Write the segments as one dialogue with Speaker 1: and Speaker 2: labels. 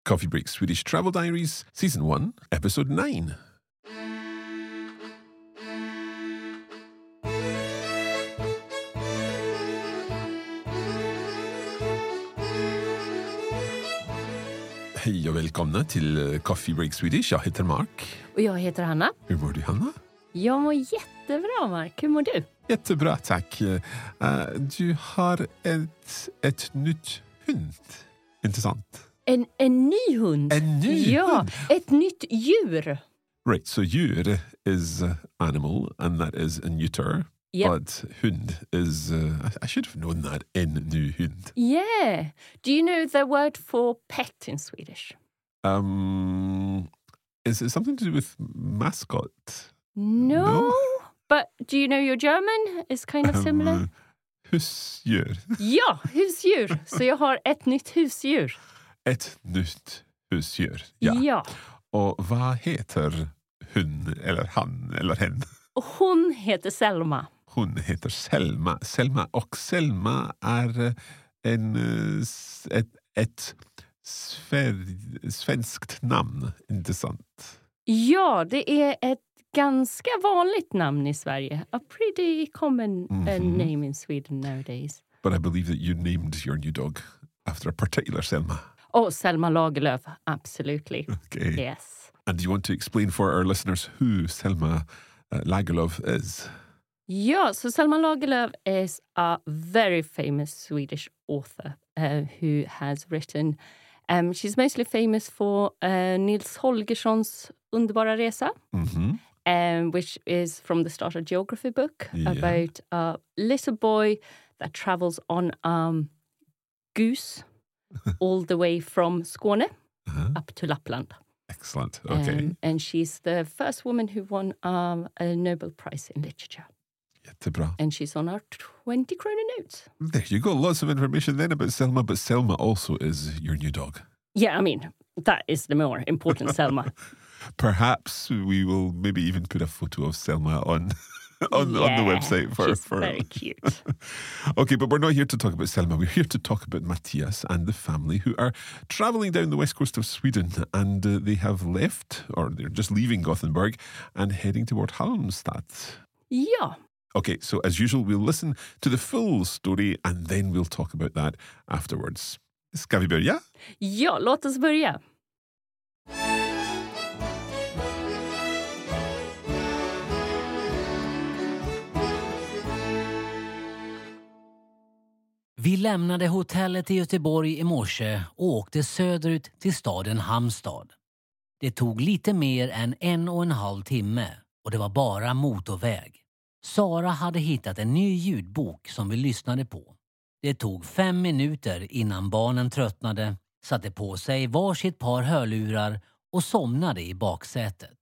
Speaker 1: Coffee Break Swedish Travel Diaries, Season 1, Episode 9. Hej och välkomna till Coffee Break Swedish. Jag heter Mark.
Speaker 2: Och jag heter Hanna.
Speaker 1: Hur mår du, Hanna?
Speaker 2: Jag mår jättebra, Mark. Hur mår du?
Speaker 1: Jättebra, tack. Du har ett nytt hund. Intressant.
Speaker 2: En ny hund?
Speaker 1: En ny hund?
Speaker 2: Ett nytt djur.
Speaker 1: Right, so djur is animal and that is a neuter.
Speaker 2: Yep.
Speaker 1: But hund is, I should have known that, en ny hund.
Speaker 2: Yeah. Do you know the word for pet in Swedish?
Speaker 1: Is it something to do with mascot?
Speaker 2: No. But do you know your German is kind of similar?
Speaker 1: Husdjur.
Speaker 2: Ja, husdjur. Så jag har ett nytt husdjur.
Speaker 1: Ett nytt husdjur.
Speaker 2: Ja.
Speaker 1: Och vad heter hon eller han eller hen?
Speaker 2: Och hon heter Selma.
Speaker 1: Hon heter Selma. Selma är ett svenskt namn. Intressant.
Speaker 2: Ja, det är ett ganska vanligt namn i Sverige. A pretty common name in Sweden nowadays.
Speaker 1: But I believe that you named your new dog after a particular Selma.
Speaker 2: Oh, Selma Lagerlöf. Absolutely.
Speaker 1: Okay.
Speaker 2: Yes.
Speaker 1: And do you want to explain for our listeners who Selma Lagerlöf is?
Speaker 2: Yeah, so Selma Lagerlöf is a very famous Swedish author who has written... she's mostly famous for Nils Holgerssons Underbara Resa, which is from the start a geography book about a little boy that travels on goose all the way from Skåne up to Lapland.
Speaker 1: Excellent. Okay.
Speaker 2: And she's the first woman who won a Nobel Prize in literature.
Speaker 1: Jättebra.
Speaker 2: And she's on our 20 krona notes.
Speaker 1: There you go. Lots of information then about Selma, but Selma also is your new dog.
Speaker 2: Yeah, I mean, that is the more important Selma.
Speaker 1: Perhaps we will maybe even put a photo of Selma on the website.
Speaker 2: She's very cute.
Speaker 1: Okay, but we're not here to talk about Selma. We're here to talk about Matthias and the family who are traveling down the west coast of Sweden, and they have left, or they're just leaving Gothenburg and heading toward Halmstad.
Speaker 2: Ja.
Speaker 1: Okay, so as usual, we'll listen to the full story and then we'll talk about that afterwards. Ska vi börja?
Speaker 2: Ja, låt oss börja.
Speaker 3: Vi lämnade hotellet i Göteborg i morse och åkte söderut till staden Halmstad. Det tog lite mer än 1,5 timme och det var bara motorväg. Sara hade hittat en ny ljudbok som vi lyssnade på. Det tog 5 minuter innan barnen tröttnade, satte på sig varsitt par hörlurar och somnade i baksätet.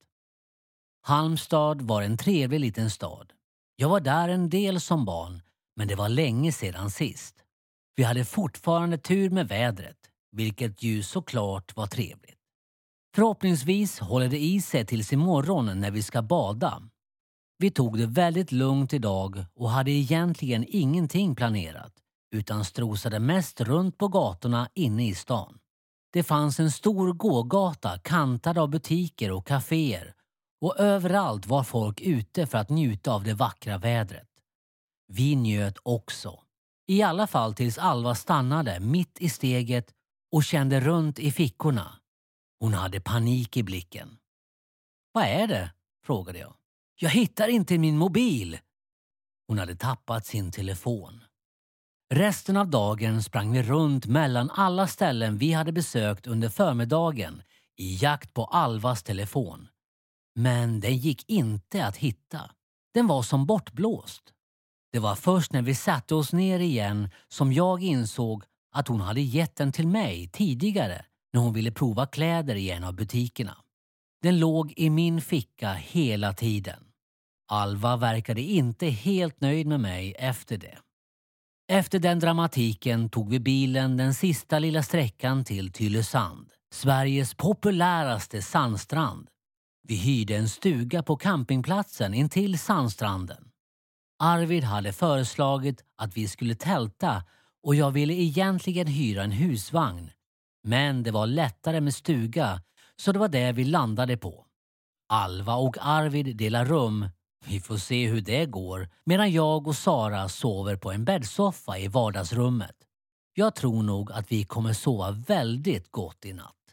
Speaker 3: Halmstad var en trevlig liten stad. Jag var där en del som barn, men det var länge sedan sist. Vi hade fortfarande tur med vädret, vilket ju såklart var trevligt. Förhoppningsvis håller det i sig tills imorgon när vi ska bada. Vi tog det väldigt lugnt idag och hade egentligen ingenting planerat, utan strosade mest runt på gatorna inne i stan. Det fanns en stor gågata kantad av butiker och kaféer och överallt var folk ute för att njuta av det vackra vädret. Vi njöt också. I alla fall tills Alva stannade mitt i steget och kände runt i fickorna. Hon hade panik i blicken. Vad är det? Frågade jag. Jag hittar inte min mobil. Hon hade tappat sin telefon. Resten av dagen sprang vi runt mellan alla ställen vi hade besökt under förmiddagen i jakt på Alvas telefon. Men den gick inte att hitta. Den var som bortblåst. Det var först när vi satte oss ner igen som jag insåg att hon hade gett den till mig tidigare när hon ville prova kläder i en av butikerna. Den låg i min ficka hela tiden. Alva verkade inte helt nöjd med mig efter det. Efter den dramatiken tog vi bilen den sista lilla sträckan till Tylösand, Sveriges populäraste sandstrand. Vi hyrde en stuga på campingplatsen intill sandstranden. Arvid hade föreslagit att vi skulle tälta och jag ville egentligen hyra en husvagn. Men det var lättare med stuga, så det var det vi landade på. Alva och Arvid delar rum. Vi får se hur det går, medan jag och Sara sover på en bäddsoffa i vardagsrummet. Jag tror nog att vi kommer sova väldigt gott i natt.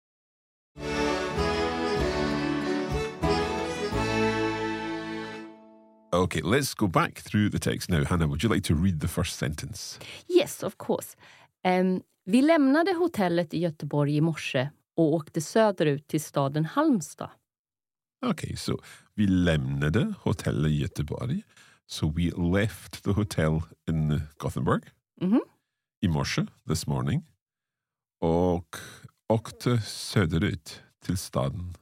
Speaker 1: Okay, let's go back through the text now. Hannah, would you like to read the first sentence?
Speaker 2: Yes, of course. Vi lämnade hotellet i Göteborg i morse och åkte söderut till staden Halmstad.
Speaker 1: Okay, so vi lämnade hotellet i Göteborg. So we left the hotel in Gothenburg i morse, this morning. Och åkte söderut till stan.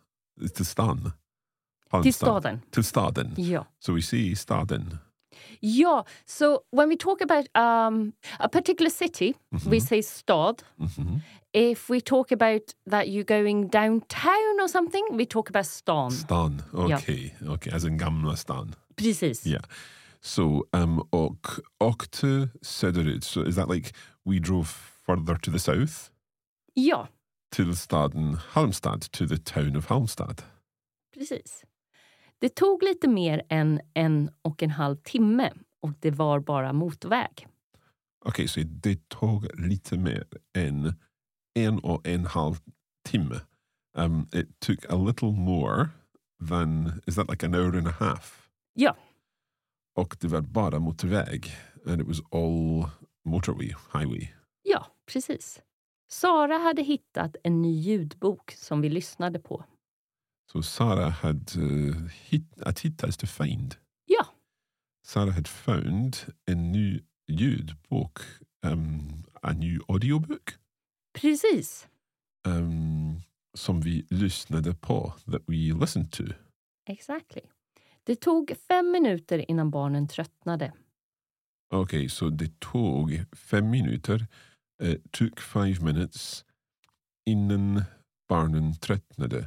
Speaker 1: Halmstad.
Speaker 2: Till staden.
Speaker 1: Till staden.
Speaker 2: Ja.
Speaker 1: So we say staden.
Speaker 2: Ja, so when we talk about a particular city, we say stad. If we talk about that you're going downtown or something, we talk about stan.
Speaker 1: Stan, okay. Okay, as in Gamla stan.
Speaker 2: Precis.
Speaker 1: Yeah. So, och åkte söderut. So is that like we drove further to the south?
Speaker 2: Ja,
Speaker 1: Till staden Halmstad, to the town of Halmstad.
Speaker 2: precis. Det tog lite mer än 1,5 timme och det var bara motorväg.
Speaker 1: Okay, so det tog lite mer än 1,5 timme. It took a little more than, is that like an hour and a half?
Speaker 2: Ja,
Speaker 1: Och det var bara motorväg. And it was all motorway, highway.
Speaker 2: ja, precis. Sara hade hittat en ny ljudbok som vi lyssnade på.
Speaker 1: So Sarah had hittas to find.
Speaker 2: Ja,
Speaker 1: Sarah had found a new ljudbok, a new audiobook,
Speaker 2: precis.
Speaker 1: som vi lyssnade på, that we listened to.
Speaker 2: Exactly. Det tog 5 minuter innan barnen tröttnade.
Speaker 1: Okay, so det tog 5 minuter. It took 5 minutes innan barnen tröttnade.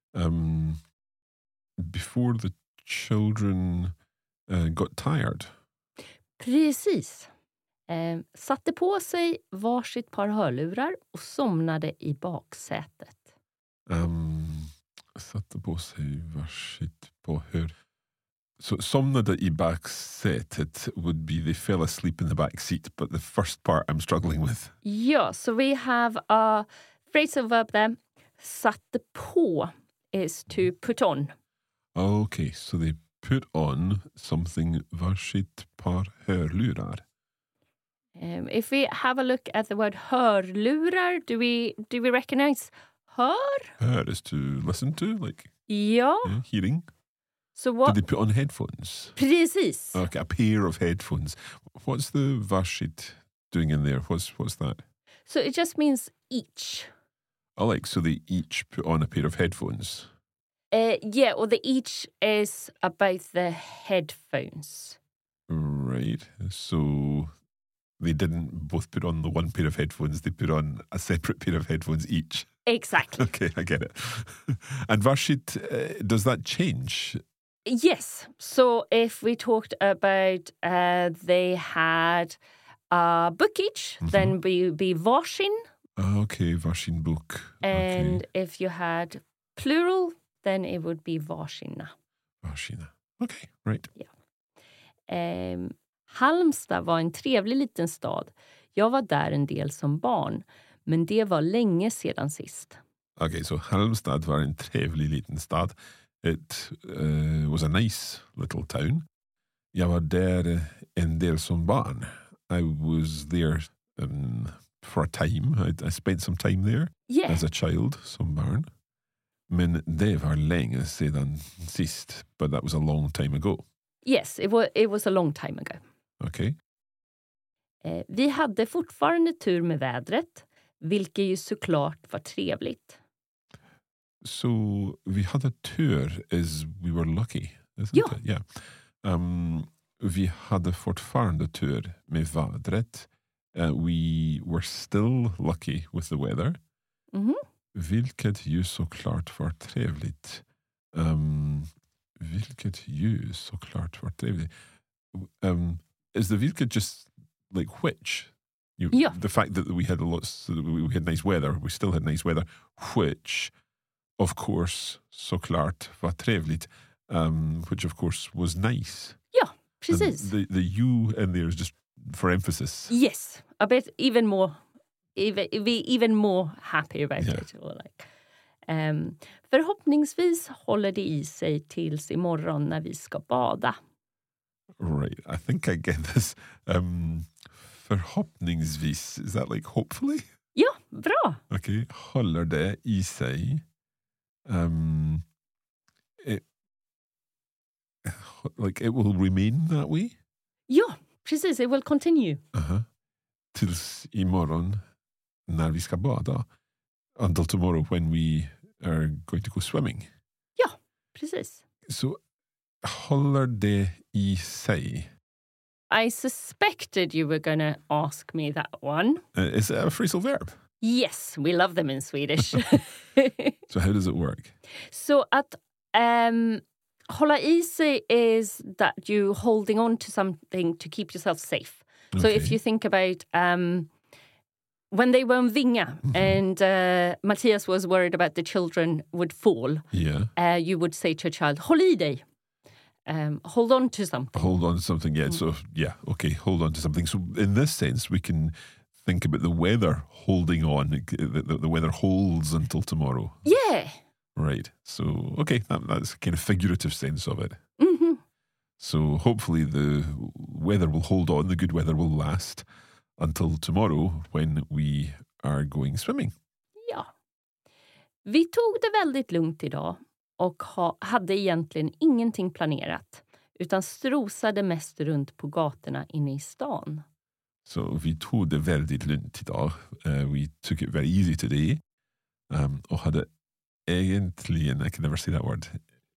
Speaker 1: Before the children got tired.
Speaker 2: Precis. Satte på sig varsitt par hörlurar och somnade i baksätet.
Speaker 1: Satte på sig varsitt på hör. So somnade i baksätet would be they fell asleep in the back seat, but the first part I'm struggling with.
Speaker 2: Ja, so we have a phrasal verb there. Satte på is to put on.
Speaker 1: Okay, so they put on something varsitt par hörlurar.
Speaker 2: If we have a look at the word hörlurar, do we recognize hör?
Speaker 1: Hör is to listen to, like
Speaker 2: Ja.
Speaker 1: hearing.
Speaker 2: So what?
Speaker 1: Did they put on headphones?
Speaker 2: Precis.
Speaker 1: Okay, a pair of headphones. What's the varsitt doing in there? What's that?
Speaker 2: So it just means each.
Speaker 1: Oh, like, so they each put on a pair of headphones.
Speaker 2: Yeah, or the each is about the headphones.
Speaker 1: Right. So they didn't both put on the one pair of headphones, they put on a separate pair of headphones each.
Speaker 2: Exactly.
Speaker 1: Okay, I get it. And varsitt, does that change?
Speaker 2: Yes. So if we talked about they had a book each, then we be varsin.
Speaker 1: Okay, varsin bok.
Speaker 2: And
Speaker 1: Okay.
Speaker 2: if you had plural, then it would be varsina.
Speaker 1: Varsina. Okay, right.
Speaker 2: Halmstad var en trevlig liten stad. Jag var där en del som barn, men det var länge sedan sist.
Speaker 1: Okay, so Halmstad var en trevlig liten stad. It was a nice little town. Jag var där en del som barn. I was there for a time. I spent some time there as a child, som barn. Men det var länge sedan sist. But that was a long time ago.
Speaker 2: Yes, it was a long time ago.
Speaker 1: Okay.
Speaker 2: Vi hade fortfarande tur med vädret, vilket ju såklart var trevligt.
Speaker 1: So vi hade tur as we were lucky, isn't
Speaker 2: Ja.
Speaker 1: it? Yeah. Vi hade fortfarande tur med vädret. We were still lucky with the weather. Vilket ju såklart var trevligt. Vilket ju såklart var trevligt. Is the vilket just like which?
Speaker 2: Ja.
Speaker 1: The fact that we had we had nice weather, we still had nice weather, which of course såklart var trevligt, which of course was nice.
Speaker 2: Ja, precis.
Speaker 1: And the you in there is just for emphasis.
Speaker 2: Yes, a bit even more happy about
Speaker 1: Yeah.
Speaker 2: it. Or like. Förhoppningsvis håller det i sig tills imorgon när vi ska bada.
Speaker 1: Right, I think I get this. Förhoppningsvis, is that like hopefully?
Speaker 2: Ja, bra.
Speaker 1: Okay, håller det i sig. It will remain that way.
Speaker 2: Ja, precis. It will continue.
Speaker 1: Tills imorgon när vi ska bada. Until tomorrow when we are going to go swimming.
Speaker 2: Ja, precis.
Speaker 1: Så håller det i sig.
Speaker 2: I suspected you were going to ask me that one.
Speaker 1: Is it a phrasal verb?
Speaker 2: Yes, we love them in Swedish.
Speaker 1: So how does it work?
Speaker 2: Så att hålla i sig is that you holding on to something to keep yourself safe. So if you think about when they were in Vinga and Matthias was worried about the children would fall, you would say to a child, håll i dig. Hold on to something.
Speaker 1: Hold on to something, yeah. So, okay, hold on to something. So in this sense, we can think about the weather holding on. The weather holds until tomorrow.
Speaker 2: Yeah.
Speaker 1: Right. So, okay, that's a kind of figurative sense of it.
Speaker 2: Mm-hmm.
Speaker 1: So hopefully the weather will hold on, the good weather will last until tomorrow when we are going swimming.
Speaker 2: Ja. Vi tog det väldigt lugnt idag och hade egentligen ingenting planerat utan strosade mest runt på gatorna inne i stan.
Speaker 1: Så vi tog det väldigt lugnt idag. We took it very easy today. Och hade egentligen, I can never say that word.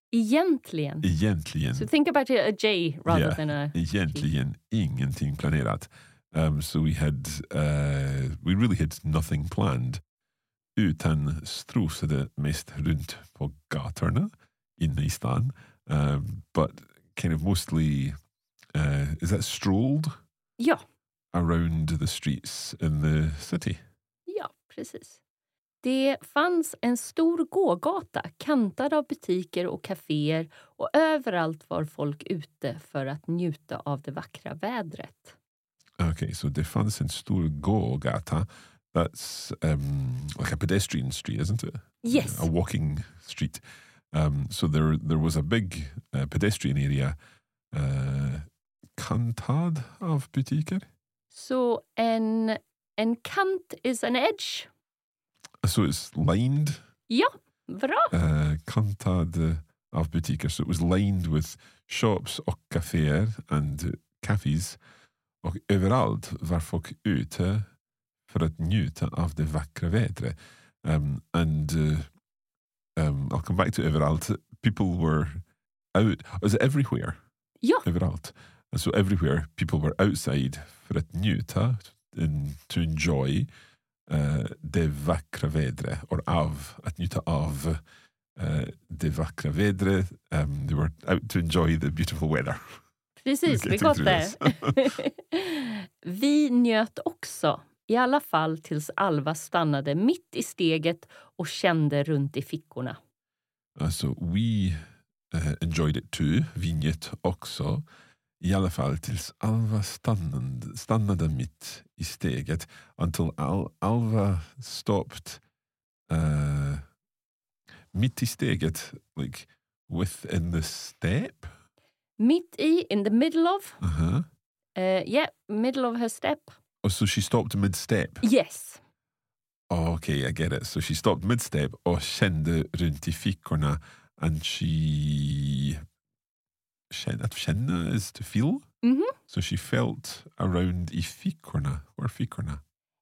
Speaker 1: Egentligen.
Speaker 2: So think about it, a J rather than a
Speaker 1: egentligen ingenting planerat. So we really had nothing planned. Utan strosade mest runt på gatorna inne i stan. But kind of mostly, is that strolled?
Speaker 2: Ja.
Speaker 1: Around the streets in the city.
Speaker 2: Ja, precis. Det fanns en stor gågata kantad av butiker och kaféer och överallt var folk ute för att njuta av det vackra vädret.
Speaker 1: Okay, so det fanns en stor gågata. That's like a pedestrian street, isn't it?
Speaker 2: Yes.
Speaker 1: A walking street. So there was a big pedestrian area kantad av butiker.
Speaker 2: Så en kant is an edge.
Speaker 1: So it's lined.
Speaker 2: Ja, bra.
Speaker 1: Kantad av butiker. So it was lined with shops och kaféer and cafes. Och överallt var folk ute för att njuta av det vackra vädret. I'll come back to överallt. People were out. Was it everywhere?
Speaker 2: Ja.
Speaker 1: Överallt. And so everywhere people were outside för att njuta and to enjoy det vackra vädret. Or att njuta av det vackra vädret. They were out to enjoy the beautiful weather.
Speaker 2: Precis, vi gått där. Vi njöt också. I alla fall tills Alva stannade mitt i steget och kände runt i fickorna.
Speaker 1: So we enjoyed it too. Vi njöt också. I alla fall tills Alva stannade mitt i steget. Until Alva stopped mitt i steget, like within the step.
Speaker 2: Mitt in the middle of.
Speaker 1: Uh-huh.
Speaker 2: Middle of her step.
Speaker 1: Oh, so she stopped mid-step?
Speaker 2: Yes.
Speaker 1: Oh, okay, I get it. So she stopped mid-step och kände runt i fickorna. And att känna is to feel.
Speaker 2: Mm-hmm.
Speaker 1: So she felt around i fickorna. Where are fickorna?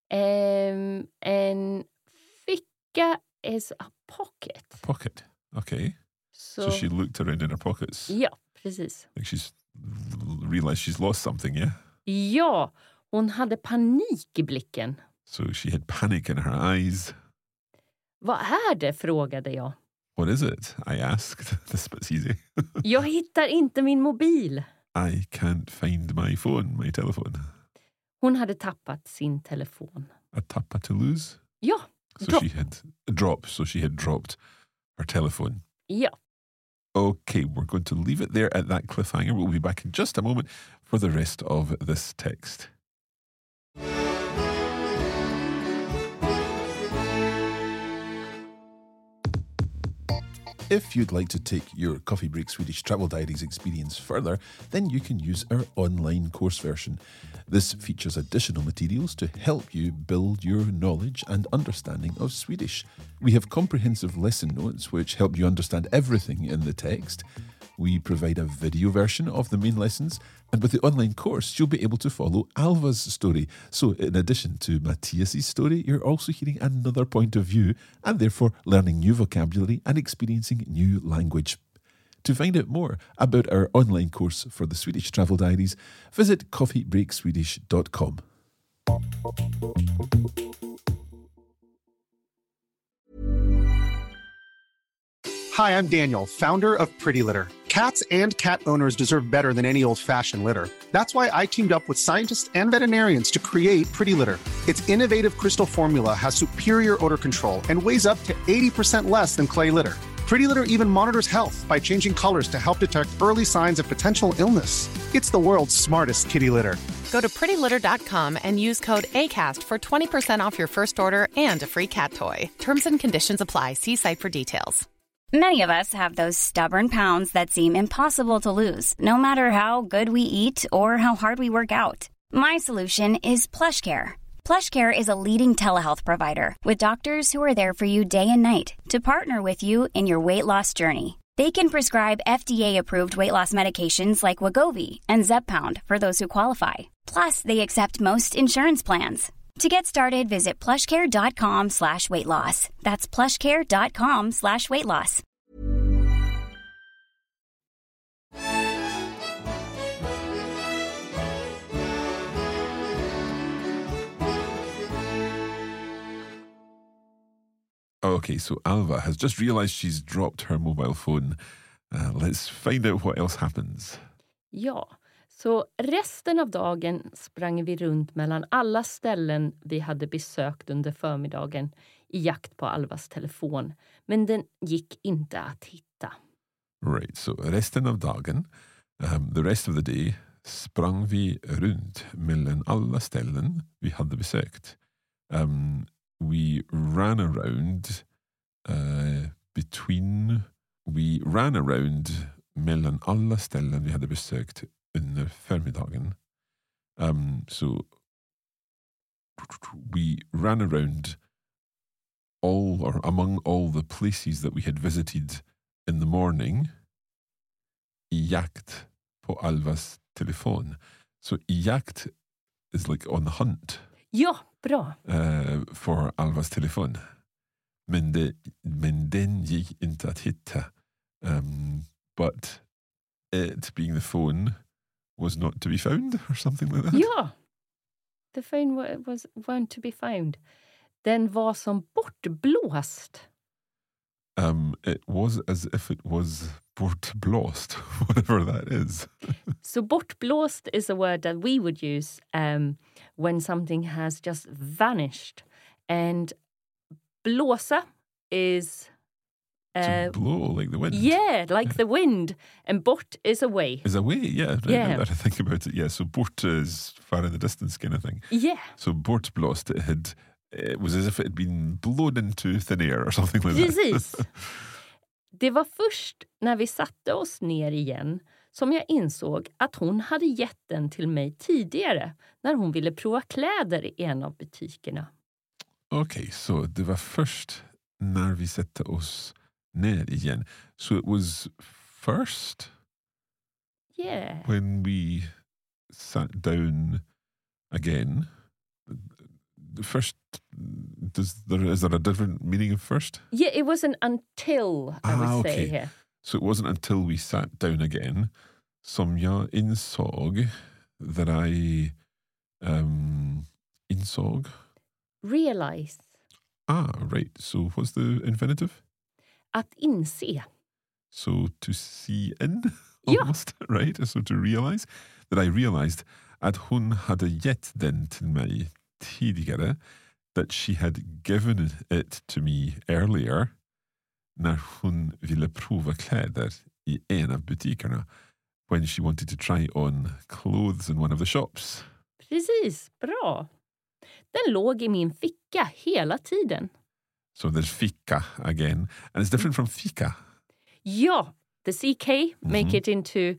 Speaker 2: En ficka is a pocket.
Speaker 1: A pocket, okay. So she looked around in her pockets.
Speaker 2: Ja, precis.
Speaker 1: Like she's realized she's lost something, yeah?
Speaker 2: Ja, hon hade panik i blicken.
Speaker 1: So she had panic in her eyes.
Speaker 2: Vad är det, frågade jag.
Speaker 1: What is it? I asked. This bit's easy.
Speaker 2: Jag hittar inte min mobil.
Speaker 1: I can't find my phone, my telephone.
Speaker 2: Hon hade tappat sin telefon.
Speaker 1: A tappa to lose?
Speaker 2: Ja,
Speaker 1: So she had a drop, so she had dropped her telephone.
Speaker 2: Ja.
Speaker 1: Okay, we're going to leave it there at that cliffhanger. We'll be back in just a moment for the rest of this text. If you'd like to take your Coffee Break Swedish Travel Diaries experience further, then you can use our online course version. This features additional materials to help you build your knowledge and understanding of Swedish. We have comprehensive lesson notes which help you understand everything in the text. We provide a video version of the main lessons, and with the online course, you'll be able to follow Alva's story. So in addition to Matthias's story, you're also hearing another point of view and therefore learning new vocabulary and experiencing new language. To find out more about our online course for the Swedish Travel Diaries, visit coffeebreakswedish.com.
Speaker 4: Hi, I'm Daniel, founder of Pretty Litter. Cats and cat owners deserve better than any old-fashioned litter. That's why I teamed up with scientists and veterinarians to create Pretty Litter. Its innovative crystal formula has superior odor control and weighs up to 80% less than clay litter. Pretty Litter even monitors health by changing colors to help detect early signs of potential illness. It's the world's smartest kitty litter.
Speaker 5: Go to prettylitter.com and use code ACAST for 20% off your first order and a free cat toy. Terms and conditions apply. See site for details.
Speaker 6: Many of us have those stubborn pounds that seem impossible to lose, no matter how good we eat or how hard we work out. My solution is PlushCare. PlushCare is a leading telehealth provider with doctors who are there for you day and night to partner with you in your weight loss journey. They can prescribe FDA-approved weight loss medications like Wegovy and Zepbound for those who qualify. Plus, they accept most insurance plans. To get started, visit plushcare.com/weightloss. That's plushcare.com/weightloss.
Speaker 1: Okay, so Alva has just realised she's dropped her mobile phone. Let's find out what else happens.
Speaker 2: Ja, så resten av dagen sprang vi runt mellan alla ställen vi hade besökt under förmiddagen i jakt på Alvas telefon. Men den gick inte att hitta.
Speaker 1: Right, so resten av dagen, the rest of the day, sprang vi runt mellan alla ställen vi hade besökt. We ran around mellan alla ställen vi hade besökt under förmiddagen. So we ran around among all the places that we had visited in the morning i jakt på Alvas telefon. So i jakt is like on the hunt.
Speaker 2: Ja, bra.
Speaker 1: For Alvas telefon. Men den gick inte att hitta. But it being the phone was not to be found or something like that.
Speaker 2: Ja, the phone weren't to be found. Den var som bortblåst.
Speaker 1: It was as if it was bortblåst, whatever that is.
Speaker 2: So bortblåst is a word that we would use when something has just vanished. And blåsa is...
Speaker 1: to blow, like the wind.
Speaker 2: Yeah, like the wind. And bort is away.
Speaker 1: Is away, yeah.
Speaker 2: Yeah.
Speaker 1: I think about it, yeah. So bort is far in the distance kind of thing.
Speaker 2: Yeah.
Speaker 1: So bortblåst, it was as if it had been blown into thin air or something like
Speaker 2: Precis.
Speaker 1: that.
Speaker 2: Det var först när vi satte oss ner igen som jag insåg att hon hade gett den till mig tidigare när hon ville prova kläder i en av butikerna.
Speaker 1: Okej, så det var först när vi satte oss ner igen. So it was first
Speaker 2: Yeah.
Speaker 1: when we sat down again. First, is there a different meaning of first?
Speaker 2: Yeah, it wasn't until, I would say here.
Speaker 1: So it wasn't until we sat down again som jag insåg that I insåg.
Speaker 2: Realize.
Speaker 1: Right. So what's the infinitive?
Speaker 2: Att inse.
Speaker 1: So to see in,
Speaker 2: Ja.
Speaker 1: almost, right? So to realize that I realized att hon hade gett den till mig tidigare. That she had given it to me earlier när hon ville prova kläder i en av butikerna. When she wanted to try on clothes in one of the shops.
Speaker 2: Precis, bra. Den låg i min ficka hela tiden.
Speaker 1: So there's fika again. And it's different from fika.
Speaker 2: Ja, the CK make it into...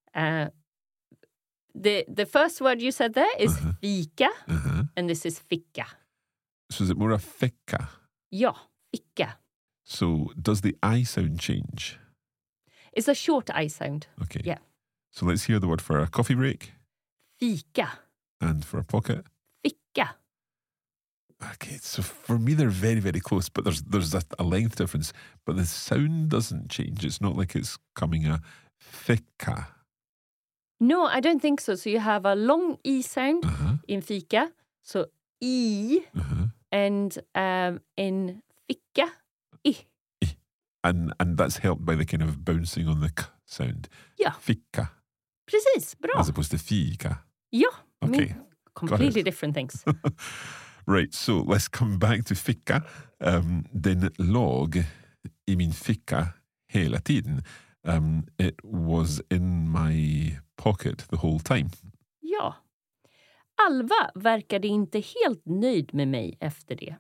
Speaker 2: the first word you said there is fika, and this is ficka.
Speaker 1: So is it more a fika?
Speaker 2: Ja, ficka.
Speaker 1: So does the I sound change?
Speaker 2: It's a short I sound.
Speaker 1: Okay.
Speaker 2: Yeah.
Speaker 1: So let's hear the word for a coffee break.
Speaker 2: Fika.
Speaker 1: And for a pocket.
Speaker 2: Ficka.
Speaker 1: Okay, so for me they're very, very close, but there's a length difference. But the sound doesn't change. It's not like it's coming a fika.
Speaker 2: No, I don't think so. So you have a long I sound in fika. So I. And in ficka, I.
Speaker 1: And that's helped by the kind of bouncing on the k sound.
Speaker 2: Ja.
Speaker 1: Fika.
Speaker 2: Precis, bra.
Speaker 1: As opposed to fika.
Speaker 2: Ja,
Speaker 1: Okay.
Speaker 2: completely different things.
Speaker 1: Right, so let's come back to ficka. Den låg i min ficka hela tiden. It was in my pocket the whole time.
Speaker 2: Ja. Alva verkade inte helt nöjd med mig efter det.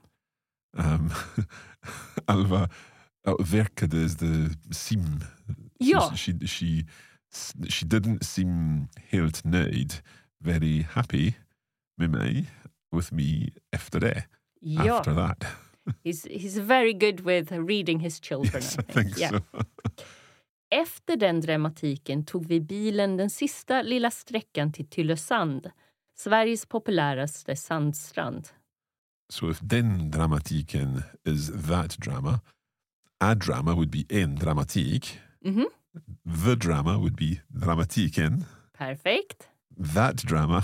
Speaker 1: Alva verkade is the seem.
Speaker 2: Ja.
Speaker 1: So she didn't seem helt nöjd, very happy med mig, with me efter det.
Speaker 2: Ja.
Speaker 1: After that.
Speaker 2: He's very good with reading his children.
Speaker 1: Yes, I think so.
Speaker 2: Efter den dramatiken tog vi bilen den sista lilla sträckan till Tylösand, Sveriges populäraste sandstrand.
Speaker 1: So if den dramatiken is that drama, a drama would be en dramatik. The drama would be dramatiken.
Speaker 2: Perfekt.
Speaker 1: That drama,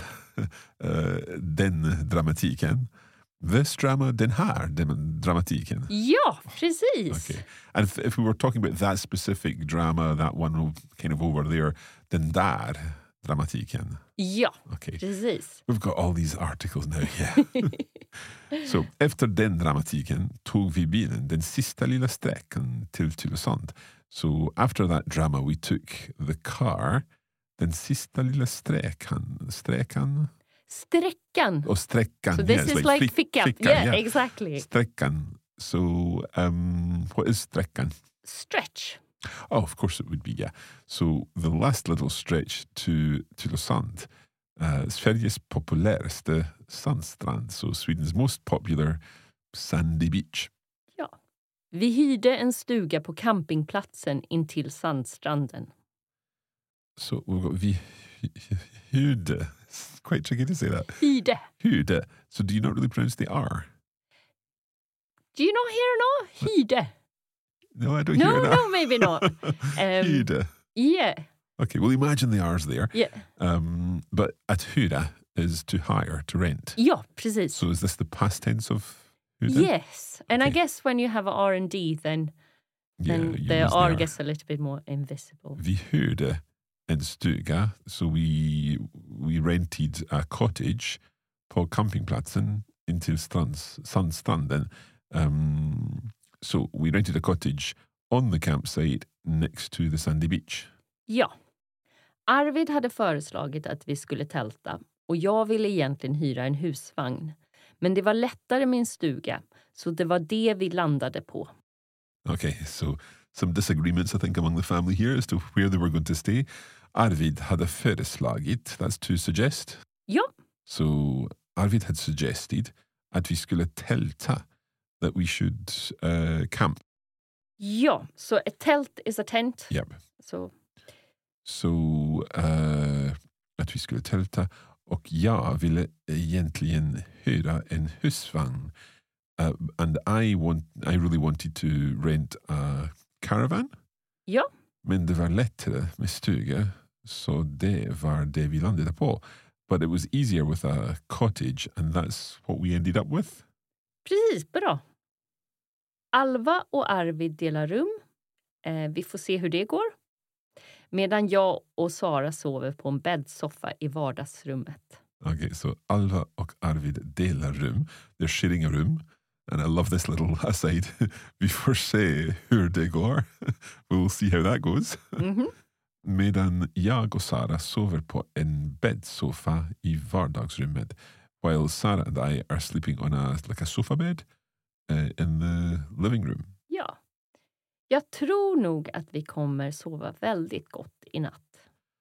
Speaker 1: den dramatiken. This drama, den här dramatiken.
Speaker 2: Ja, precis.
Speaker 1: Okay. And if we were talking about that specific drama, that one kind of over there, den där dramatiken.
Speaker 2: Ja,
Speaker 1: Okay.
Speaker 2: precis.
Speaker 1: We've got all these articles now, yeah. So, efter den dramatiken tog vi bilen den sista lilla sträckan till Tylösand. So, after that drama we took the car, den sista lilla sträckan.
Speaker 2: Sträckan.
Speaker 1: Oh, sträckan.
Speaker 2: So this is like ficka. Yeah, exactly.
Speaker 1: Sträckan. So, what is sträckan?
Speaker 2: Stretch.
Speaker 1: Oh, of course it would be, yeah. So the last little stretch to Tylösand, Sveriges populäraste sandstrand, so Sweden's most popular sandy beach.
Speaker 2: Ja. Vi hyrde en stuga på campingplatsen intill sandstranden.
Speaker 1: So we've got vi hyrde. It's quite tricky to say that.
Speaker 2: Hyrde.
Speaker 1: Hyrde. So do you not really pronounce the R?
Speaker 2: Do you not hear it all? Hyrde.
Speaker 1: No, I don't hear it.
Speaker 2: No, maybe not.
Speaker 1: Hyrde.
Speaker 2: Yeah.
Speaker 1: Okay, well imagine the R's there.
Speaker 2: Yeah.
Speaker 1: But att hyra is to hire, to rent.
Speaker 2: Ja, precis.
Speaker 1: So is this the past tense of hyra?
Speaker 2: Yes. And I
Speaker 1: Okay.
Speaker 2: guess when you have a R&D, then
Speaker 1: you
Speaker 2: the
Speaker 1: use
Speaker 2: R gets a little bit more invisible.
Speaker 1: Vi hyrde en stuga, so we rented a cottage på campingplatsen intill sandstranden. So we rented a cottage on the campsite next to the sandy beach.
Speaker 2: Ja. Arvid hade föreslagit att vi skulle tälta och jag ville egentligen hyra en husvagn. Men det var lättare med en stuga, så det var det vi landade på.
Speaker 1: Okay, so some disagreements I think among the family here as to where they were going to stay. Arvid hade föreslagit, that's to suggest.
Speaker 2: Ja.
Speaker 1: So Arvid had suggested att vi skulle tälta, that we should camp.
Speaker 2: Ja, så a tält is a tent.
Speaker 1: Yep.
Speaker 2: Så
Speaker 1: att vi skulle tälta, och jag ville egentligen hyra en husvagn. And I really wanted to rent a caravan.
Speaker 2: ja,
Speaker 1: Men det var lättare med stuga, så det var det vi landade på. But it was easier with a cottage, and that's what we ended up with.
Speaker 2: precis, bra. Alva och Arvid delar rum. Vi får se hur det går. Medan jag och Sara sover på en bäddsoffa i vardagsrummet.
Speaker 1: Okay, so Alva och Arvid delar rum. They're sharing a room. And I love this little aside. Vi får se hur det går. We'll see how that goes.
Speaker 2: Mhm.
Speaker 1: Medan jag och Sara sover på en bäddsoffa i vardagsrummet. While Sarah and I are sleeping on a sofa bed in the living room.
Speaker 2: Ja. Jag tror nog att vi kommer sova väldigt gott i natt.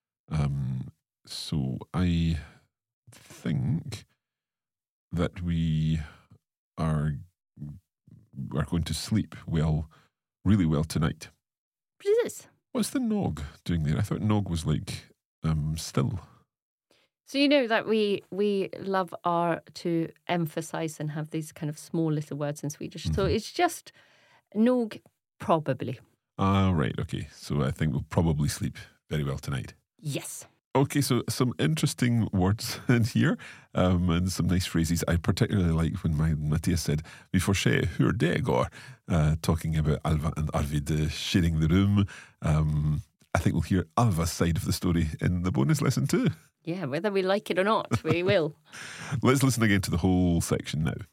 Speaker 1: So I think that we are going to sleep really well tonight.
Speaker 2: Precis.
Speaker 1: What's the nog doing there? I thought nog was like still.
Speaker 2: So you know that we love to emphasize and have these kind of small little words in Swedish. So it's just nog probably.
Speaker 1: Right, okay. So I think we'll probably sleep very well tonight.
Speaker 2: Yes.
Speaker 1: Okay, so some interesting words in here and some nice phrases. I particularly like when Matthias said, vi får se hur det går, talking about Alva and Arvid sharing the room. I think we'll hear Alva's side of the story in the bonus lesson too.
Speaker 2: Yeah, whether we like it or not, we will.
Speaker 1: Let's listen again to the whole section now.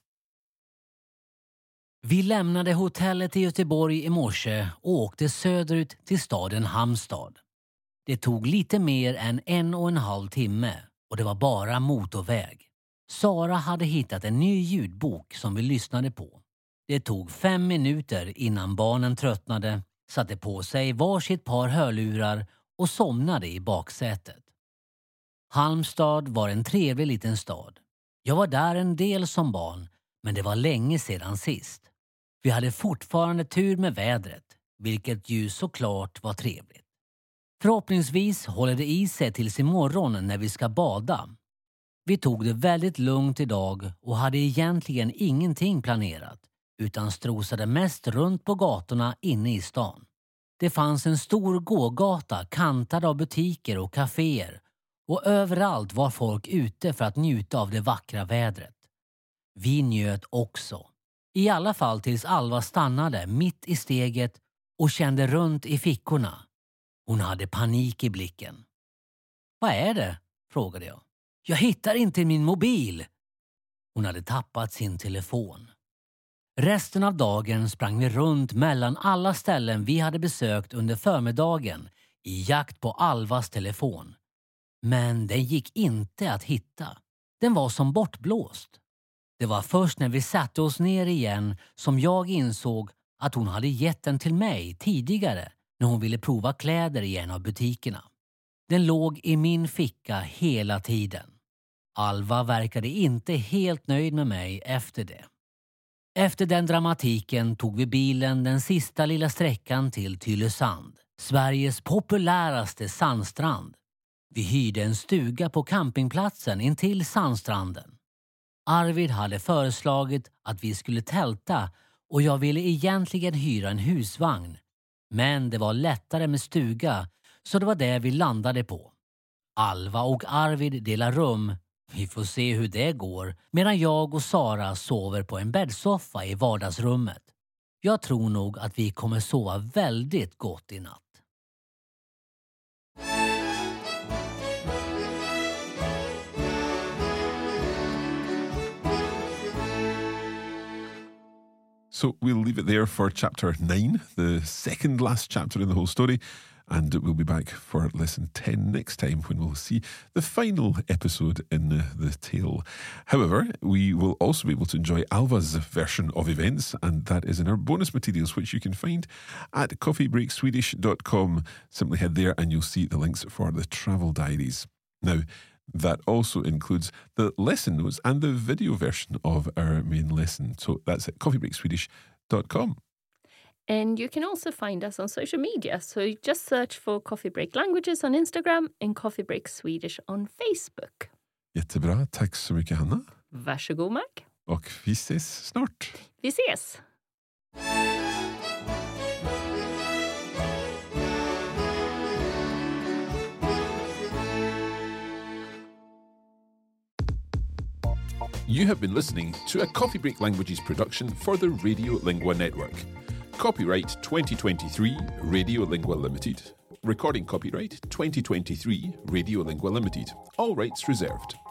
Speaker 3: Vi lämnade hotellet i Göteborg i morse och åkte söderut till staden Halmstad. Det tog lite mer än 1,5 timme och det var bara motorväg. Sara hade hittat en ny ljudbok som vi lyssnade på. Det tog 5 minuter innan barnen tröttnade, satte på sig varsitt par hörlurar och somnade i baksätet. Halmstad var en trevlig liten stad. Jag var där en del som barn, men det var länge sedan sist. Vi hade fortfarande tur med vädret, vilket ju såklart var trevligt. Förhoppningsvis håller det i sig tills imorgon när vi ska bada. Vi tog det väldigt lugnt idag och hade egentligen ingenting planerat, utan strosade mest runt på gatorna inne i stan. Det fanns en stor gågata kantad av butiker och kaféer och överallt var folk ute för att njuta av det vackra vädret. Vi njöt också. I alla fall tills Alva stannade mitt i steget och kände runt i fickorna. Hon hade panik i blicken. Vad är det? Frågade jag. Jag hittar inte min mobil. Hon hade tappat sin telefon. Resten av dagen sprang vi runt mellan alla ställen vi hade besökt under förmiddagen i jakt på Alvas telefon. Men den gick inte att hitta. Den var som bortblåst. Det var först när vi satte oss ner igen som jag insåg att hon hade gett den till mig tidigare när hon ville prova kläder i en av butikerna. Den låg i min ficka hela tiden. Alva verkade inte helt nöjd med mig efter det. Efter den dramatiken tog vi bilen den sista lilla sträckan till Tylösand, Sveriges populäraste sandstrand. Vi hyrde en stuga på campingplatsen intill sandstranden. Arvid hade föreslagit att vi skulle tälta och jag ville egentligen hyra en husvagn. Men det var lättare med stuga så det var det vi landade på. Alva och Arvid delar rum. Vi får se hur det går medan jag och Sara sover på en bäddsoffa i vardagsrummet. Jag tror nog att vi kommer sova väldigt gott i natt.
Speaker 1: So we'll leave it there for chapter 9, the second last chapter in the whole story. And we'll be back for lesson 10 next time when we'll see the final episode in the tale. However, we will also be able to enjoy Alva's version of events, and that is in our bonus materials, which you can find at coffeebreakswedish.com. Simply head there and you'll see the links for the travel diaries. Now, that also includes the lesson notes and the video version of our main lesson. So that's at coffeebreakswedish.com.
Speaker 2: And you can also find us on social media. So just search for Coffee Break Languages on Instagram and Coffee Break Swedish on Facebook.
Speaker 1: Jättebra. Tack så mycket, Hanna.
Speaker 2: Varsågod, Mark.
Speaker 1: Och vi ses snart.
Speaker 2: Vi ses!
Speaker 1: You have been listening to a Coffee Break Languages production for the Radio Lingua Network. Copyright 2023 Radio Lingua Limited. Recording copyright 2023, Radiolingua Limited. All rights reserved.